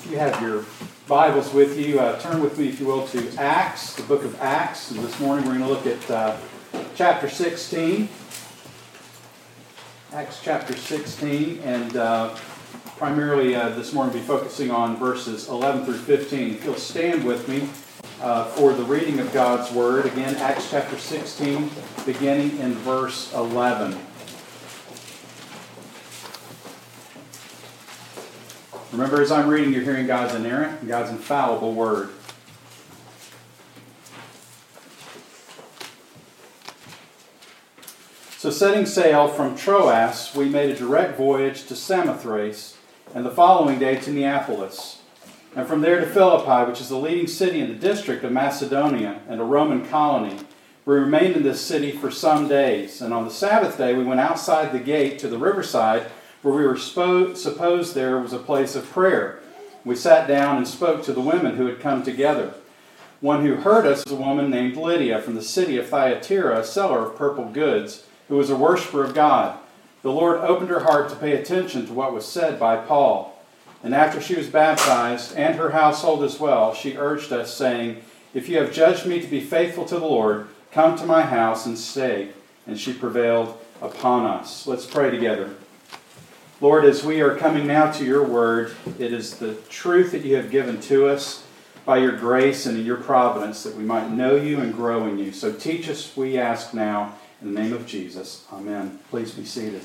If you have your Bibles with you, turn with me, if you will, to Acts, the book of Acts. And this morning we're going to look at chapter 16. Acts chapter 16, and primarily this morning we'll be focusing on verses 11 through 15. If you'll stand with me for the reading of God's Word. Again, Acts chapter 16, beginning in verse 11. Remember, as I'm reading, you're hearing God's inerrant and God's infallible Word. So setting sail from Troas, we made a direct voyage to Samothrace, and the following day to Neapolis, and from there to Philippi, which is the leading city in the district of Macedonia and a Roman colony. We remained in this city for some days, and on the Sabbath day we went outside the gate to the riverside, where we were supposed there was a place of prayer. We sat down and spoke to the women who had come together. One who heard us was a woman named Lydia from the city of Thyatira, a seller of purple goods, who was a worshiper of God. The Lord opened her heart to pay attention to what was said by Paul. And after she was baptized, and her household as well, she urged us, saying, "If you have judged me to be faithful to the Lord, come to my house and stay." And she prevailed upon us. Let's pray together. Lord, as we are coming now to your word, it is the truth that you have given to us by your grace and in your providence that we might know you and grow in you. So teach us, we ask now, in the name of Jesus. Amen. Please be seated.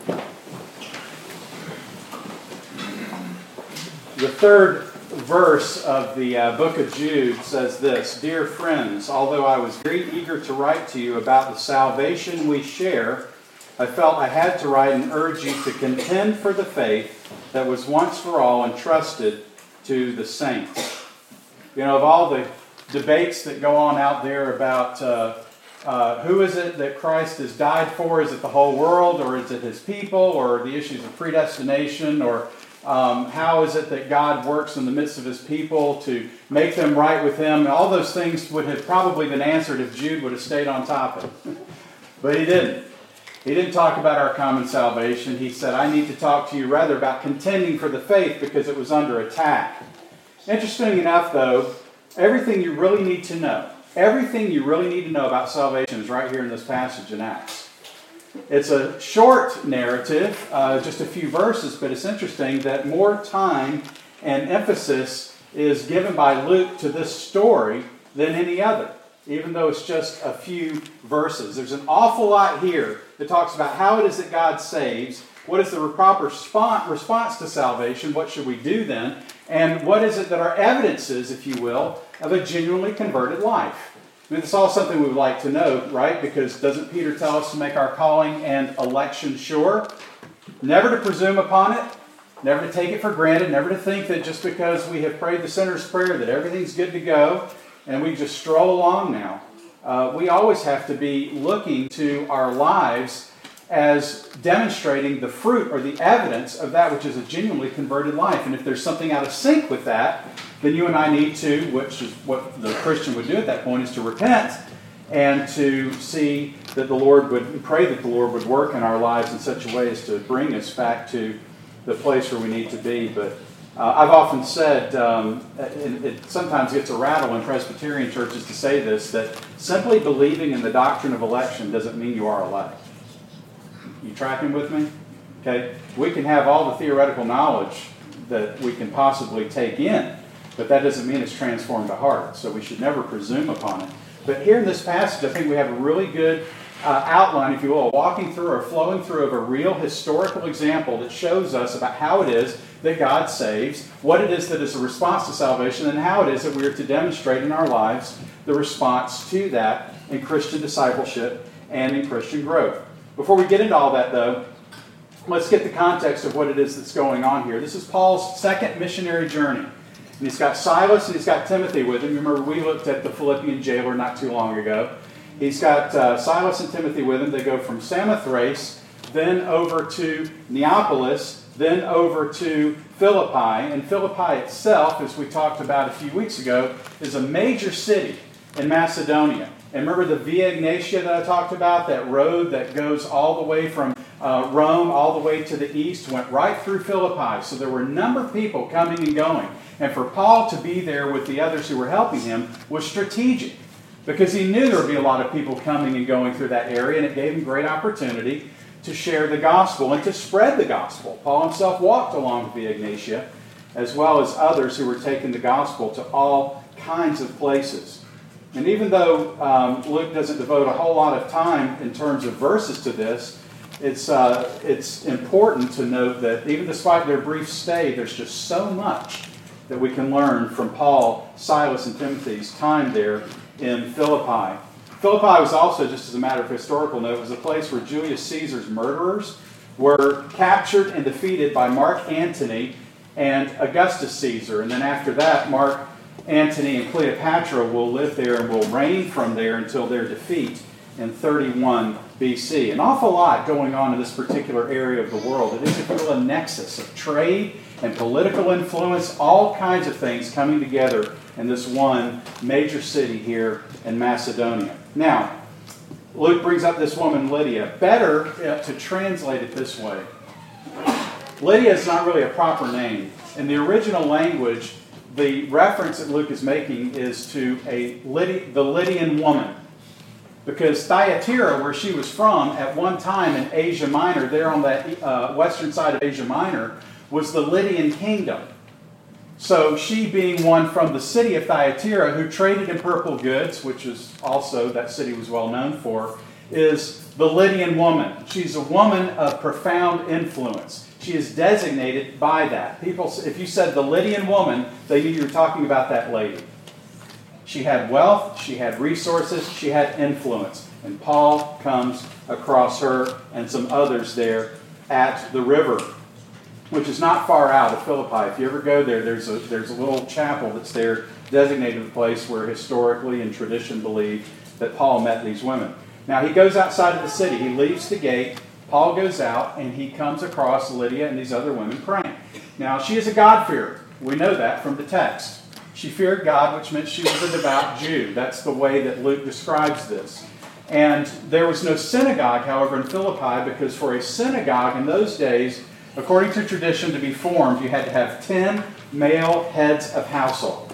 The third verse of the book of Jude says this: "Dear friends, although I was very eager to write to you about the salvation we share, I felt I had to write and urge you to contend for the faith that was once for all entrusted to the saints." You know, of all the debates that go on out there about who is it that Christ has died for, is it the whole world, or is it his people, or the issues of predestination, or how is it that God works in the midst of his people to make them right with him? And all those things would have probably been answered if Jude would have stayed on topic. But he didn't. He didn't talk about our common salvation. He said, I need to talk to you rather about contending for the faith because it was under attack. Interesting enough, though, everything you really need to know about salvation is right here in this passage in Acts. It's a short narrative, just a few verses, but it's interesting that more time and emphasis is given by Luke to this story than any other, even though it's just a few verses. There's an awful lot here that talks about how it is that God saves, what is the proper response to salvation, what should we do then, and what is it that our evidence is, if you will, of a genuinely converted life. I mean, it's all something we would like to know, right? Because doesn't Peter tell us to make our calling and election sure? Never to presume upon it, never to take it for granted, never to think that just because we have prayed the sinner's prayer that everything's good to go and we just stroll along now. We always have to be looking to our lives as demonstrating the fruit or the evidence of that which is a genuinely converted life. And if there's something out of sync with that, then you and I need to, which is what the Christian would do at that point, is to repent and to see that the Lord would, pray that the Lord would work in our lives in such a way as to bring us back to the place where we need to be. But I've often said, it sometimes gets a rattle in Presbyterian churches to say this, that simply believing in the doctrine of election doesn't mean you are elect. You tracking with me? Okay, we can have all the theoretical knowledge that we can possibly take in, but that doesn't mean it's transformed the heart. So we should never presume upon it. But here in this passage, I think we have a really good outline, if you will, walking through or flowing through of a real historical example that shows us about how it is that God saves, what it is that is a response to salvation, and how it is that we are to demonstrate in our lives the response to that in Christian discipleship and in Christian growth. Before we get into all that, though, let's get the context of what it is that's going on here. This is Paul's second missionary journey. And he's got Silas and he's got Timothy with him. Remember, we looked at the Philippian jailer not too long ago. He's got Silas and Timothy with him. They go from Samothrace, then over to Neapolis, then over to Philippi. And Philippi itself, as we talked about a few weeks ago, is a major city in Macedonia. And remember the Via Egnatia that I talked about, that road that goes all the way from Rome all the way to the east, went right through Philippi. So there were a number of people coming and going. And for Paul to be there with the others who were helping him was strategic, because he knew there would be a lot of people coming and going through that area, and it gave him great opportunity to share the gospel and to spread the gospel. Paul himself walked along Via Egnatia, as well as others who were taking the gospel to all kinds of places. And even though Luke doesn't devote a whole lot of time in terms of verses to this, it's important to note that even despite their brief stay, there's just so much that we can learn from Paul, Silas, and Timothy's time there in Philippi. Philippi was also, just as a matter of historical note, was a place where Julius Caesar's murderers were captured and defeated by Mark Antony and Augustus Caesar. And then after that, Mark Antony and Cleopatra will live there and will reign from there until their defeat in 31 BC. An awful lot going on in this particular area of the world. It is, if you will, a nexus of trade and political influence, all kinds of things coming together in this one major city here in Macedonia. Now, Luke brings up this woman, Lydia. Better to translate it this way. Lydia is not really a proper name. In the original language, the reference that Luke is making is to the Lydian woman. Because Thyatira, where she was from, at one time in Asia Minor, there on that western side of Asia Minor, was the Lydian kingdom. So she, being one from the city of Thyatira who traded in purple goods, which is also, that city was well known for, is the Lydian woman. She's a woman of profound influence. She is designated by that. People, if you said the Lydian woman, they knew you were talking about that lady. She had wealth, she had resources, she had influence. And Paul comes across her and some others there at the river, which is not far out of Philippi. If you ever go there, there's a little chapel that's there, designated a place where historically and tradition believe that Paul met these women. Now he goes outside of the city. He leaves the gate. Paul goes out and he comes across Lydia and these other women praying. Now she is a God-fearer. We know that from the text. She feared God, which meant she was a devout Jew. That's the way that Luke describes this. And there was no synagogue, however, in Philippi, because for a synagogue in those days, according to tradition, to be formed, you had to have 10 male heads of household.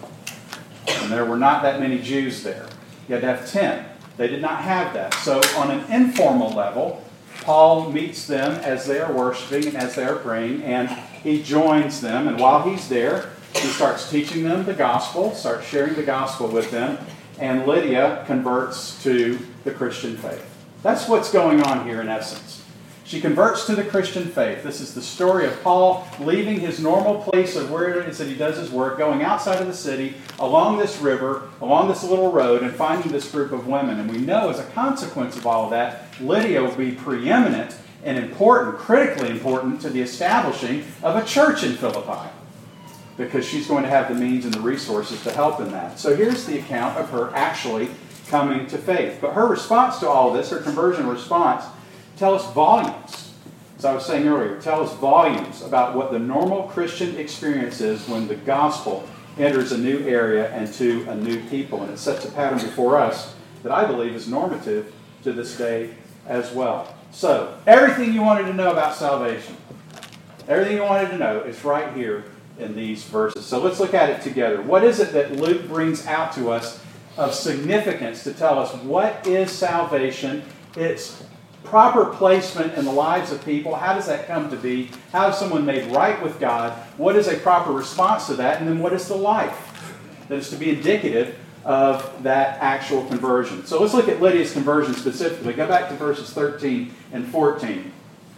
And there were not that many Jews there. You had to have 10. They did not have that. So on an informal level, Paul meets them as they are worshiping and as they are praying, and he joins them. And while he's there, he starts teaching them the gospel, starts sharing the gospel with them, and Lydia converts to the Christian faith. That's what's going on here in essence. She converts to the Christian faith. This is the story of Paul leaving his normal place of where it is that he does his work, going outside of the city, along this river, along this little road, and finding this group of women. And we know as a consequence of all of that, Lydia will be preeminent and important, critically important to the establishing of a church in Philippi, because she's going to have the means and the resources to help in that. So here's the account of her actually coming to faith. But her response to all of this, her conversion response, tells us volumes. As I was saying earlier, tell us volumes about what the normal Christian experience is when the gospel enters a new area and to a new people. And it sets a pattern before us that I believe is normative to this day as well. So, everything you wanted to know about salvation, everything you wanted to know is right here in these verses. So let's look at it together. What is it that Luke brings out to us of significance to tell us what is salvation, its proper placement in the lives of people? How does that come to be? How is someone made right with God? What is a proper response to that? And then what is the life that is to be indicative of that actual conversion? So let's look at Lydia's conversion specifically. Go back to verses 13 and 14.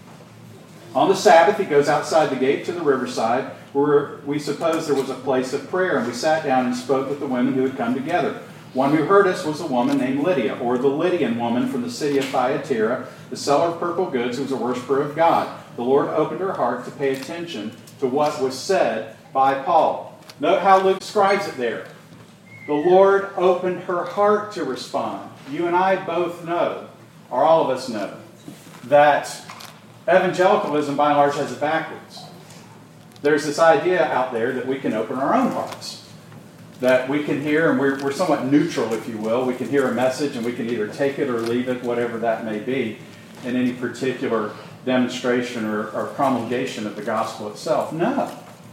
On the Sabbath, he goes outside the gate to the riverside, where we suppose there was a place of prayer, and we sat down and spoke with the women who had come together. One who heard us was a woman named Lydia, or the Lydian woman from the city of Thyatira, the seller of purple goods, who was a worshiper of God. The Lord opened her heart to pay attention to what was said by Paul. Note how Luke describes it there. The Lord opened her heart to respond. You and I both know, or all of us know, that evangelicalism by and large has it backwards. There's this idea out there that we can open our own hearts. That we can hear, and we're somewhat neutral, if you will. We can hear a message and we can either take it or leave it, whatever that may be, in any particular demonstration or promulgation of the gospel itself. No.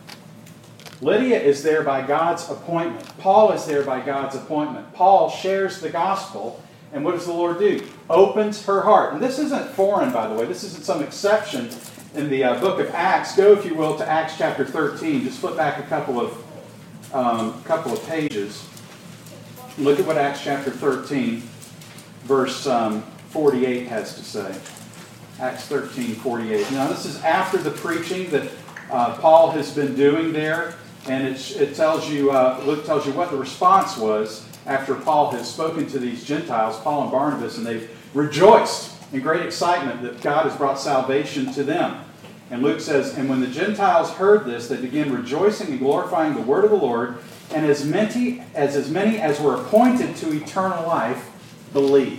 Lydia is there by God's appointment. Paul is there by God's appointment. Paul shares the gospel, and what does the Lord do? Opens her heart. And this isn't foreign, by the way. This isn't some exception in the book of Acts. Go, if you will, to Acts chapter 13. Just flip back a couple of pages. Look at what Acts chapter 13, verse 48 has to say. Acts 13:48. Now, this is after the preaching that Paul has been doing there, and it tells you, Luke tells you what the response was after Paul has spoken to these Gentiles, Paul and Barnabas, and they've rejoiced in great excitement that God has brought salvation to them. And Luke says, and when the Gentiles heard this, they began rejoicing and glorifying the word of the Lord, and as many as were appointed to eternal life believed.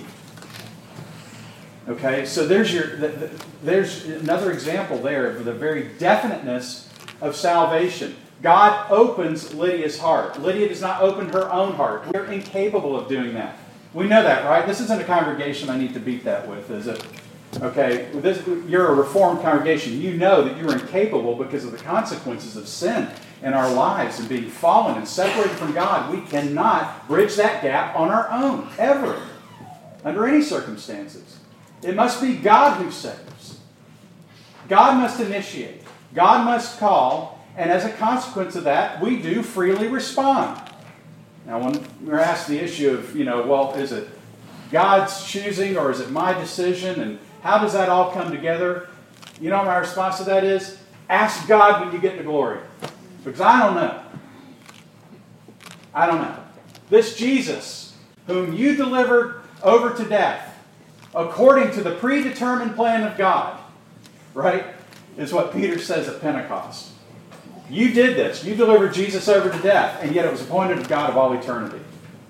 Okay, so there's another example there of the very definiteness of salvation. God opens Lydia's heart. Lydia does not open her own heart. We're incapable of doing that. We know that, right? This isn't a congregation I need to beat that with, is it? Okay, you're a Reformed congregation. You know that you're incapable because of the consequences of sin in our lives and being fallen and separated from God. We cannot bridge that gap on our own, ever, under any circumstances. It must be God who saves. God must initiate. God must call. And as a consequence of that, we do freely respond. Now, when we're asked the issue of, well, is it God's choosing or is it my decision? And how does that all come together? My response to that is, ask God when you get to glory. Because I don't know. I don't know. This Jesus, whom you delivered over to death, according to the predetermined plan of God, right, is what Peter says at Pentecost. You did this. You delivered Jesus over to death, and yet it was appointed of God of all eternity.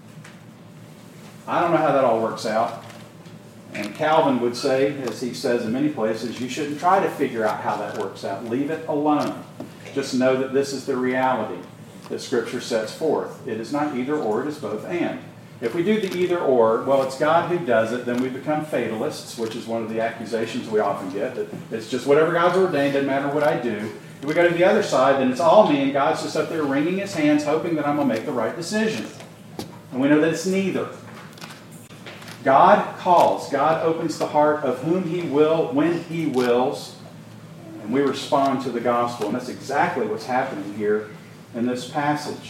I don't know how that all works out. And Calvin would say, as he says in many places, you shouldn't try to figure out how that works out. Leave it alone. Just know that this is the reality that Scripture sets forth. It is not either or, it is both and. If we do the either or, well, it's God who does it, then we become fatalists, which is one of the accusations we often get, that it's just whatever God's ordained, doesn't matter what I do. If we go to the other side, then it's all me, and God's just up there wringing his hands, hoping that I'm going to make the right decision. And we know that it's neither. God calls. God opens the heart of whom he will, when he wills, and we respond to the gospel. And that's exactly what's happening here in this passage.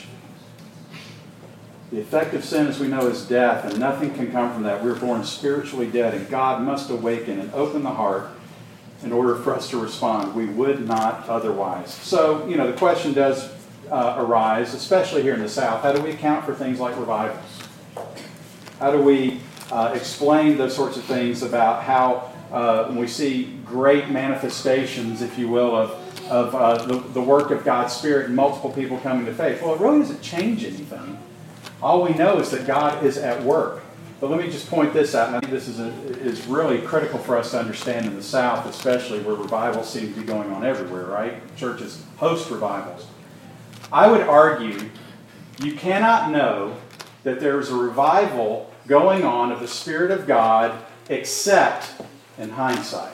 The effect of sin, as we know, is death, and nothing can come from that. We're born spiritually dead, and God must awaken and open the heart in order for us to respond. We would not otherwise. So, the question does arise, especially here in the South. How do we account for things like revivals? How do we explain those sorts of things about how when we see great manifestations, if you will, of the work of God's Spirit and multiple people coming to faith? Well, it really doesn't change anything. All we know is that God is at work. But let me just point this out, and I think this is really critical for us to understand in the South, especially where revivals seem to be going on everywhere, right? Churches host revivals. I would argue you cannot know that there is a revival going on of the Spirit of God except in hindsight.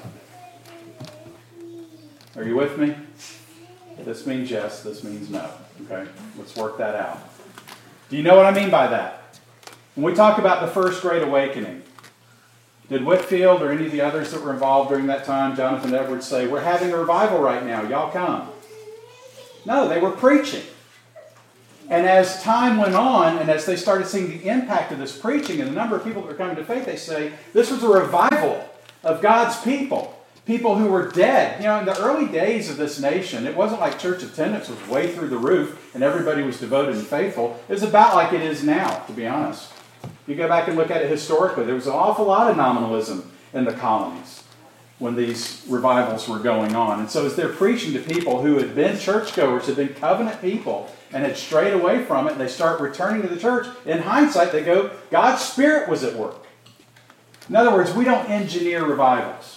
Are you with me? This means yes, this means no. Okay, let's work that out. Do you know what I mean by that? When we talk about the First Great Awakening, did Whitefield or any of the others that were involved during that time, Jonathan Edwards, say, we're having a revival right now, y'all come? No, they were preaching. And as time went on, and as they started seeing the impact of this preaching and the number of people that were coming to faith, they say, this was a revival of God's people. People who were dead. In the early days of this nation, it wasn't like church attendance was way through the roof and everybody was devoted and faithful. It was about like it is now, to be honest. If you go back and look at it historically, there was an awful lot of nominalism in the colonies when these revivals were going on. And so as they're preaching to people who had been churchgoers, had been covenant people, and had strayed away from it, and they start returning to the church, in hindsight they go, God's Spirit was at work. In other words, we don't engineer revivals.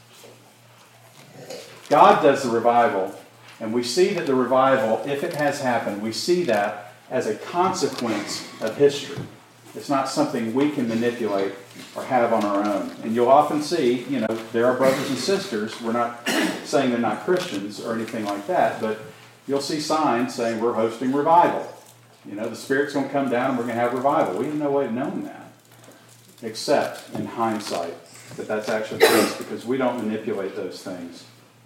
God does the revival, and we see that the revival, if it has happened, we see that as a consequence of history. It's not something we can manipulate or have on our own. And you'll often see, there are brothers and sisters. We're not saying they're not Christians or anything like that, but you'll see signs saying we're hosting revival. The Spirit's going to come down and we're going to have revival. We have no way of knowing that, except in hindsight, that that's actually the case, because we don't manipulate those things.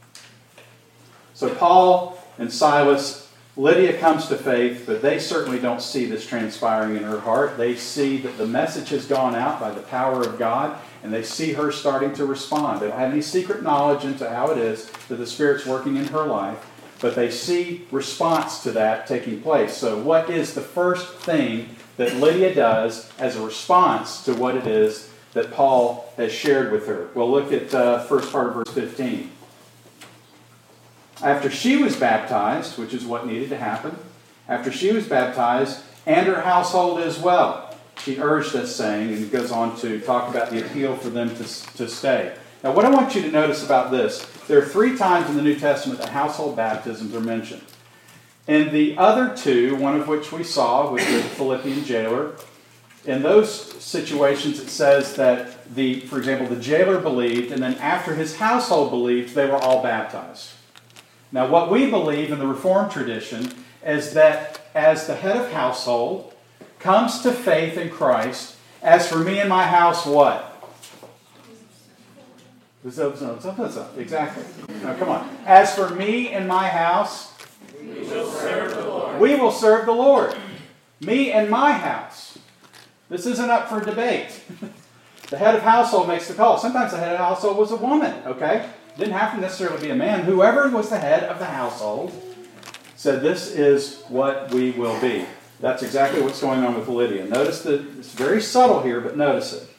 So Paul and Silas, Lydia comes to faith, but they certainly don't see this transpiring in her heart. They see that the message has gone out by the power of God, and they see her starting to respond. They don't have any secret knowledge into how it is that the Spirit's working in her life, but they see response to that taking place. So what is the first thing that Lydia does as a response to what it is that Paul has shared with her? Well, look at first part of verse 15. After she was baptized, which is what needed to happen, after she was baptized, and her household as well, she urged us, saying, and it goes on to talk about the appeal for them to stay. Now, what I want you to notice about this, there are 3 times in the New Testament that household baptisms are mentioned. In the other 2, one of which we saw with the Philippian jailer, in those situations it says that, for example, the jailer believed, and then after his household believed, they were all baptized. Now, what we believe in the Reformed tradition is that as the head of household comes to faith in Christ, as for me and my house, what? Exactly. Now, come on. As for me and my house, we will serve the Lord. We will serve the Lord. Me and my house. This isn't up for debate. The head of household makes the call. Sometimes the head of household was a woman, okay? Didn't have to necessarily be a man. Whoever was the head of the household said, this is what we will be. That's exactly what's going on with Lydia. Notice that it's very subtle here, but notice it.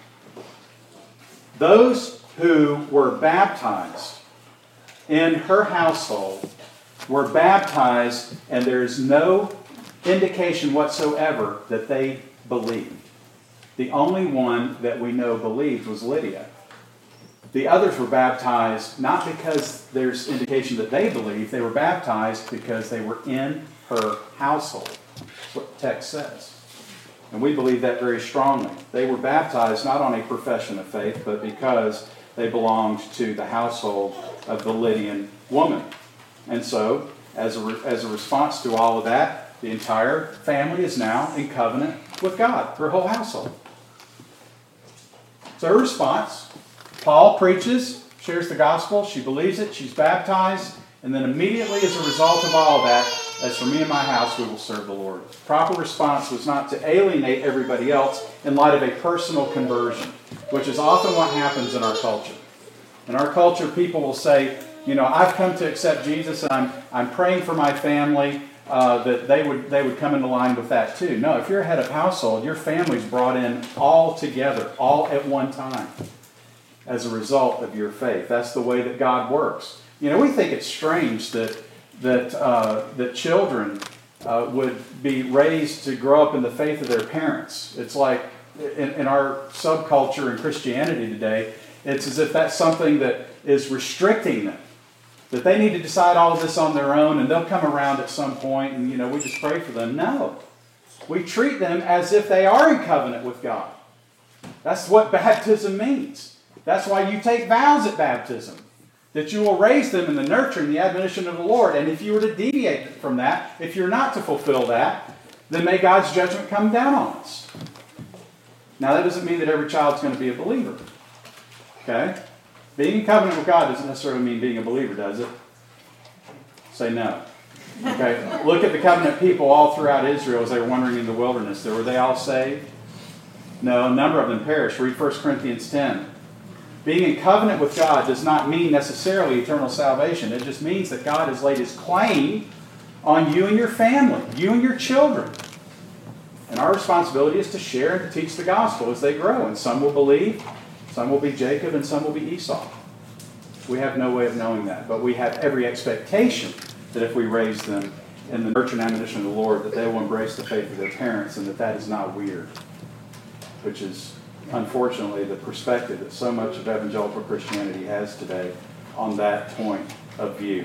Those who were baptized in her household were baptized, and there is no indication whatsoever that they believed. The only one that we know believed was Lydia. The others were baptized not because there's indication that they believed. They were baptized because they were in her household. That's what the text says. And we believe that very strongly. They were baptized not on a profession of faith, but because they belonged to the household of the Lydian woman. And so, as a response to all of that, the entire family is now in covenant with God, her whole household. So her response, Paul preaches, shares the gospel, she believes it, she's baptized, and then immediately as a result of all of that, as for me and my house, we will serve the Lord. Proper response was not to alienate everybody else in light of a personal conversion, which is often what happens in our culture. In our culture, people will say, I've come to accept Jesus, and I'm praying for my family, that they would come into line with that too. No, if you're a head of household, your family's brought in all together, all at one time, as a result of your faith. That's the way that God works. We think it's strange that children would be raised to grow up in the faith of their parents. It's like in our subculture in Christianity today, it's as if that's something that is restricting them. That they need to decide all of this on their own and they'll come around at some point and, we just pray for them. No. We treat them as if they are in covenant with God. That's what baptism means. That's why you take vows at baptism. That you will raise them in the nurture and the admonition of the Lord. And if you were to deviate from that, if you're not to fulfill that, then may God's judgment come down on us. Now that doesn't mean that every child's going to be a believer. Okay? Being in covenant with God doesn't necessarily mean being a believer, does it? Say no. Okay? Look at the covenant people all throughout Israel as they were wandering in the wilderness. Were they all saved? No, a number of them perished. Read 1 Corinthians 10. Being in covenant with God does not mean necessarily eternal salvation. It just means that God has laid His claim on you and your family, you and your children. And our responsibility is to share and to teach the gospel as they grow. And some will believe, some will be Jacob, and some will be Esau. We have no way of knowing that. But we have every expectation that if we raise them in the nurture and admonition of the Lord, that they will embrace the faith of their parents and that is not weird. Which is, unfortunately, the perspective that so much of evangelical Christianity has today on that point of view.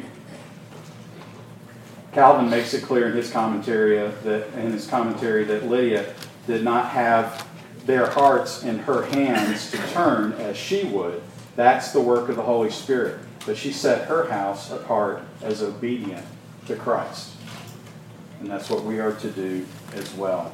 Calvin makes it clear in his commentary that Lydia did not have their hearts in her hands to turn as she would. That's the work of the Holy Spirit. But she set her house apart as obedient to Christ. And that's what we are to do as well.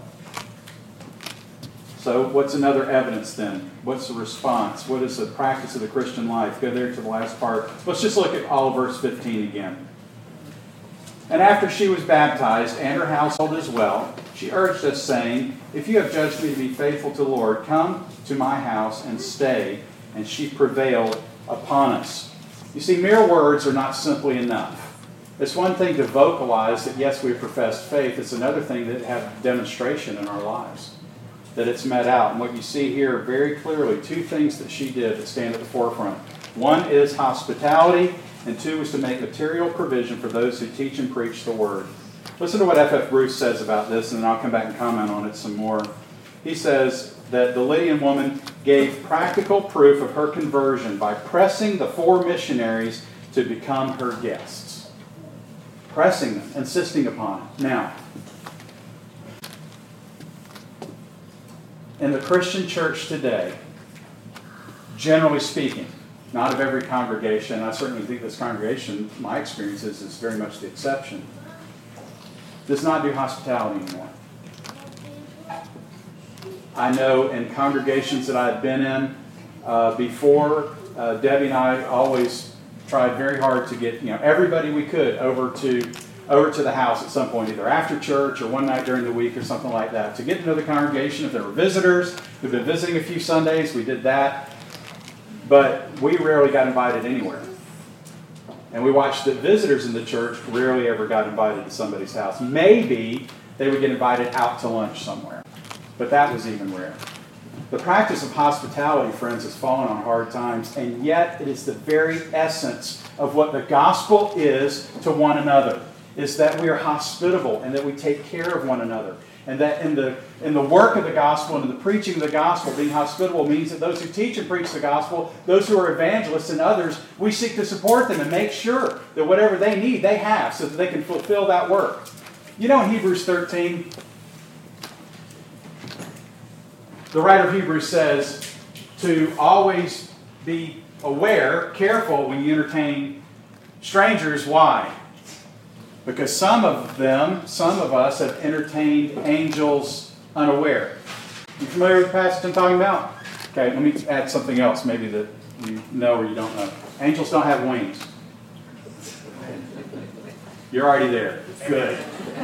So what's another evidence then? What's the response? What is the practice of the Christian life? Go there to the last part. Let's just look at all of verse 15 again. And after she was baptized, and her household as well, she urged us, saying, if you have judged me to be faithful to the Lord, come to my house and stay. And she prevailed upon us. You see, mere words are not simply enough. It's one thing to vocalize that, yes, we profess faith. It's another thing to have demonstration in our lives, that it's met out. And what you see here very clearly, two things that she did that stand at the forefront. One is hospitality, and two is to make material provision for those who teach and preach the word. Listen to what F.F. Bruce says about this, and then I'll come back and comment on it some more. He says that the Lydian woman gave practical proof of her conversion by pressing the 4 missionaries to become her guests. Pressing them, insisting upon it. Now, in the Christian church today, generally speaking, not of every congregation, I certainly think this congregation, my experience is very much the exception, does not do hospitality anymore. I know in congregations that I've been in before, Debbie and I always tried very hard to get everybody we could over to the house at some point, either after church or one night during the week or something like that, to get to know the congregation. If there were visitors who've been visiting a few Sundays, we did that. But we rarely got invited anywhere. And we watched that visitors in the church rarely ever got invited to somebody's house. Maybe they would get invited out to lunch somewhere. But that was even rare. The practice of hospitality, friends, has fallen on hard times, and yet it is the very essence of what the gospel is to one another, is that we are hospitable and that we take care of one another. And that in the work of the gospel and in the preaching of the gospel, being hospitable means that those who teach and preach the gospel, those who are evangelists and others, we seek to support them and make sure that whatever they need, they have so that they can fulfill that work. You know, in Hebrews 13, the writer of Hebrews says to always be aware, careful when you entertain strangers. Why? Because some of us have entertained angels unaware. You familiar with the passage I'm talking about? Okay, let me add something else maybe that you know or you don't know. Angels don't have wings. You're already there. Good.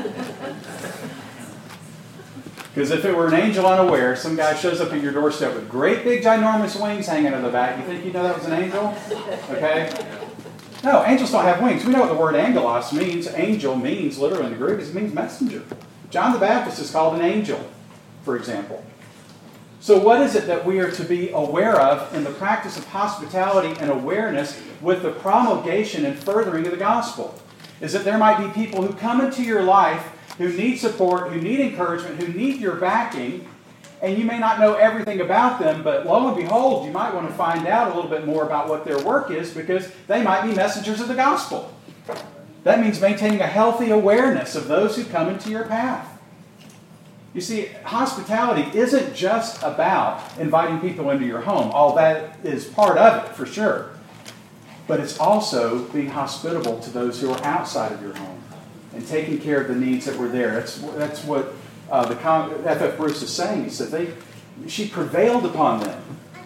Because if it were an angel unaware, some guy shows up at your doorstep with great big ginormous wings hanging out of the back, you think you know that was an angel? Okay? No, angels don't have wings. We know what the word angelos means. Angel means, literally in the Greek, it means messenger. John the Baptist is called an angel, for example. So what is it that we are to be aware of in the practice of hospitality and awareness with the promulgation and furthering of the gospel? Is that there might be people who come into your life who need support, who need encouragement, who need your backing, and you may not know everything about them, but lo and behold, you might want to find out a little bit more about what their work is because they might be messengers of the gospel. That means maintaining a healthy awareness of those who come into your path. You see, hospitality isn't just about inviting people into your home. All that is part of it, for sure. But it's also being hospitable to those who are outside of your home and taking care of the needs that were there. That's what F.F. Bruce is saying. He said she prevailed upon them.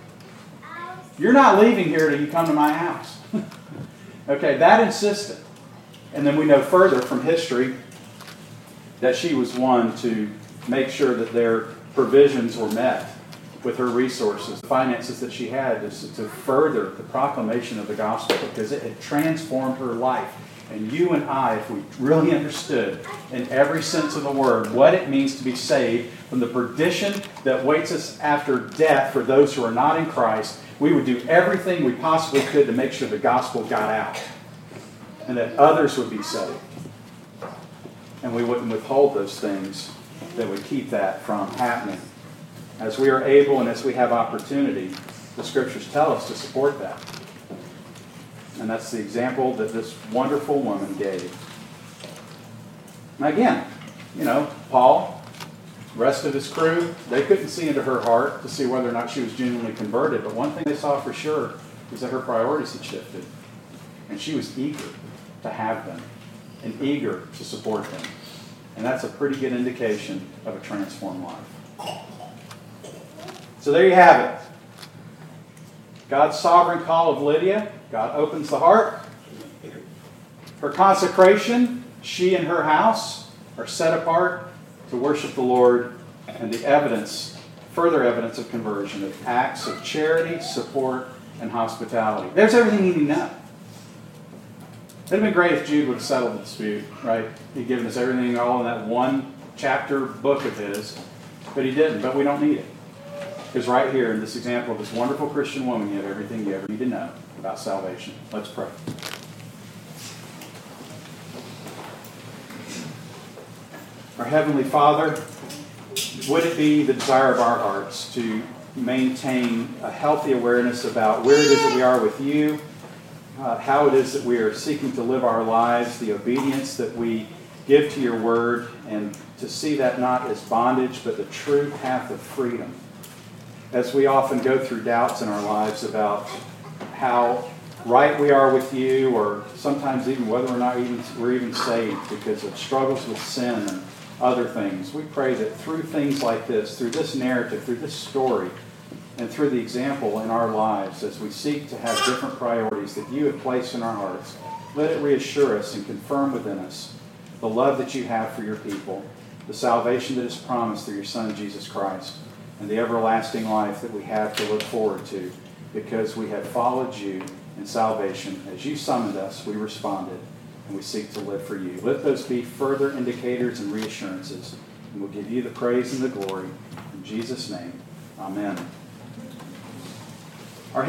You're not leaving here till you come to my house. Okay, that insisted. And then we know further from history that she was one to make sure that their provisions were met with her resources, the finances that she had to further the proclamation of the gospel, because it had transformed her life. And you and I, if we really understood in every sense of the word what it means to be saved from the perdition that waits us after death for those who are not in Christ, we would do everything we possibly could to make sure the gospel got out and that others would be saved. And we wouldn't withhold those things that would keep that from happening. As we are able and as we have opportunity, the Scriptures tell us to support that. And that's the example that this wonderful woman gave. Now again, Paul The rest of his crew, they couldn't see into her heart to see whether or not she was genuinely converted, but one thing they saw for sure was that her priorities had shifted. And she was eager to have them and eager to support them. And that's a pretty good indication of a transformed life. So there you have it. God's sovereign call of Lydia. God opens the heart. Her consecration, she and her house are set apart to worship the Lord, and the evidence, further evidence of conversion, of acts of charity, support, and hospitality. There's everything you need to know. It would have been great if Jude would have settled the dispute, right? He'd given us everything all in that one chapter book of his, but he didn't, but we don't need it. Because right here in this example of this wonderful Christian woman, you have everything you ever need to know about salvation. Let's pray. Our Heavenly Father, would it be the desire of our hearts to maintain a healthy awareness about where it is that we are with you, how it is that we are seeking to live our lives, the obedience that we give to your word, and to see that not as bondage, but the true path of freedom. As we often go through doubts in our lives about how right we are with you, or sometimes even whether or not we're even saved because of struggles with sin and other things, we pray that through things like this, through this narrative, through this story, and through the example in our lives, as we seek to have different priorities that you have placed in our hearts, let it reassure us and confirm within us the love that you have for your people, the salvation that is promised through your Son, Jesus Christ, and the everlasting life that we have to look forward to because we have followed you in salvation. As you summoned us, we responded, and we seek to live for you. Let those be further indicators and reassurances, and we'll give you the praise and the glory. In Jesus' name, amen.